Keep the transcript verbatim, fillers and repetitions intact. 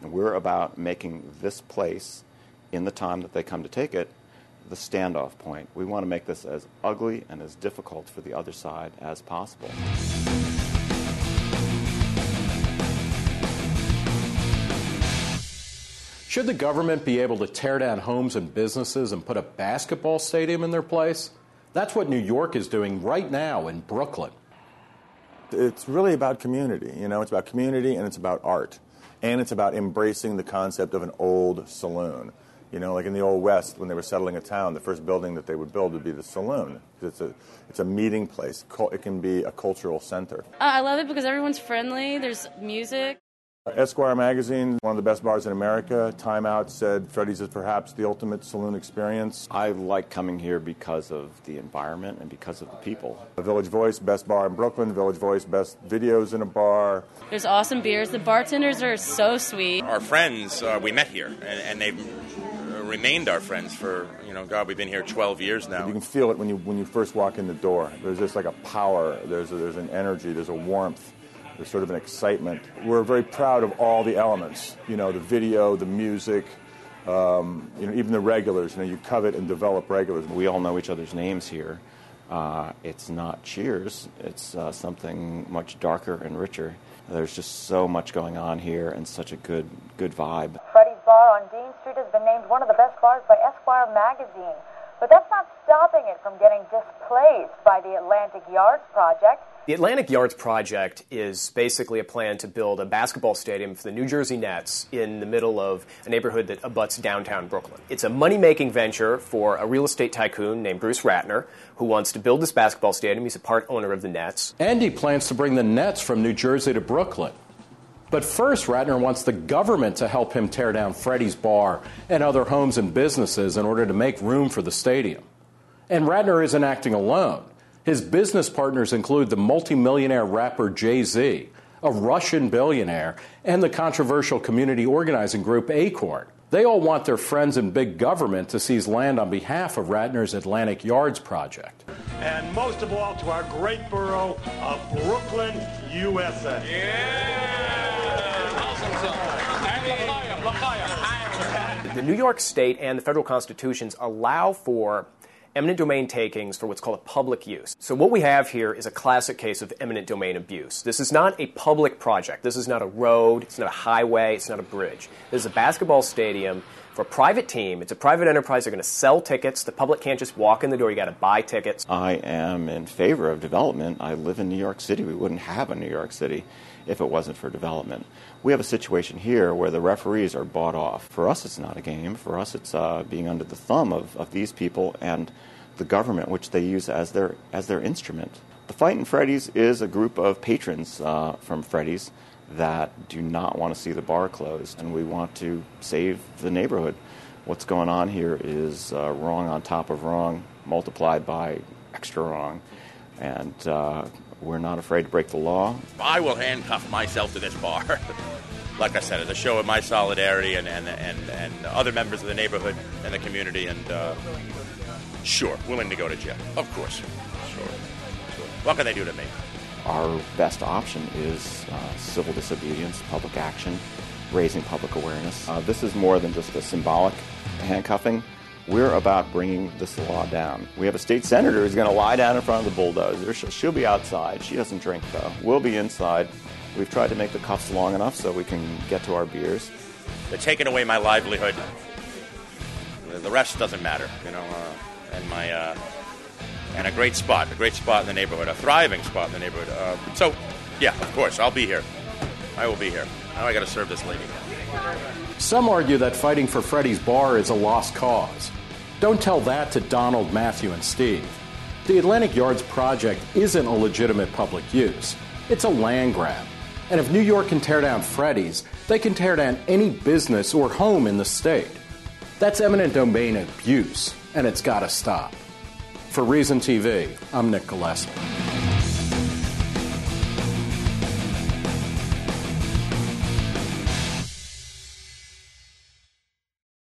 We're about making this place, in the time that they come to take it, the standoff point. We want to make this as ugly and as difficult for the other side as possible. Should the government be able to tear down homes and businesses and put a basketball stadium in their place? That's what New York is doing right now in Brooklyn. It's really about community. You know, it's about community and it's about art. And it's about embracing the concept of an old saloon. You know, like in the Old West, when they were settling a town, the first building that they would build would be the saloon. It's a, it's a meeting place. It can be a cultural center. Uh, I love it because everyone's friendly. There's music. Esquire magazine, one of the best bars in America. Time Out said Freddy's is perhaps the ultimate saloon experience. I like coming here because of the environment and because of the people. The Village Voice, best bar in Brooklyn. Village Voice, best videos in a bar. There's awesome beers. The bartenders are so sweet. Our friends, uh, we met here, and, and they've remained our friends for, you know, God, we've been here twelve years now. You can feel it when you when you first walk in the door. There's just like a power. There's a, there's an energy. There's a warmth. There's sort of an excitement. We're very proud of all the elements, you know, the video, the music, um, you know, even the regulars. You know, you covet and develop regulars. We all know each other's names here. Uh, it's not Cheers. It's uh, something much darker and richer. There's just so much going on here and such a good, good vibe. Freddy's Bar on Dean Street has been named one of the best bars by Esquire magazine. But that's not stopping it from getting displaced by the Atlantic Yards Project. The Atlantic Yards Project is basically a plan to build a basketball stadium for the New Jersey Nets in the middle of a neighborhood that abuts downtown Brooklyn. It's a money-making venture for a real estate tycoon named Bruce Ratner, who wants to build this basketball stadium. He's a part owner of the Nets. And he plans to bring the Nets from New Jersey to Brooklyn. But first, Ratner wants the government to help him tear down Freddy's Bar and other homes and businesses in order to make room for the stadium. And Ratner isn't acting alone. His business partners include the multimillionaire rapper Jay-Z, a Russian billionaire, and the controversial community organizing group Acorn. They all want their friends in big government to seize land on behalf of Ratner's Atlantic Yards project. And most of all, to our great borough of Brooklyn, U S A. Yeah! The New York State and the federal constitutions allow for eminent domain takings for what's called a public use. So what we have here is a classic case of eminent domain abuse. This is not a public project. This is not a road. It's not a highway. It's not a bridge. This is a basketball stadium for a private team. It's a private enterprise. They're going to sell tickets. The public can't just walk in the door. You got to buy tickets. I am in favor of development. I live in New York City. We wouldn't have a New York City if it wasn't for development. We have a situation here where the referees are bought off. For us, it's not a game. For us, it's uh, being under the thumb of, of these people and the government, which they use as their as their instrument. The Fightin' Freddy's is a group of patrons uh, from Freddy's that do not want to see the bar closed, and we want to save the neighborhood. What's going on here is uh, wrong on top of wrong, multiplied by extra wrong, and uh, we're not afraid to break the law. I will handcuff myself to this bar. Like I said, it's a show of my solidarity and, and, and, and other members of the neighborhood and the community, and uh, sure, willing to go to jail. Of course. Sure. sure. What can they do to me? Our best option is uh, civil disobedience, public action, raising public awareness. Uh, this is more than just a symbolic handcuffing. We're about bringing this law down. We have a state senator who's going to lie down in front of the bulldozer. She'll, she'll be outside. She doesn't drink, though. We'll be inside. We've tried to make the cuffs long enough so we can get to our beers. They're taking away my livelihood. The rest doesn't matter, you know. Uh, and my uh, and a great spot, a great spot in the neighborhood, a thriving spot in the neighborhood. Uh, so, yeah, of course, I'll be here. I will be here. Now I got to serve this lady. Some argue that fighting for Freddy's Bar is a lost cause. Don't tell that to Donald, Matthew, and Steve. The Atlantic Yards project isn't a legitimate public use. It's a land grab. And if New York can tear down Freddy's, they can tear down any business or home in the state. That's eminent domain abuse, and it's got to stop. For Reason T V, I'm Nick Gillespie.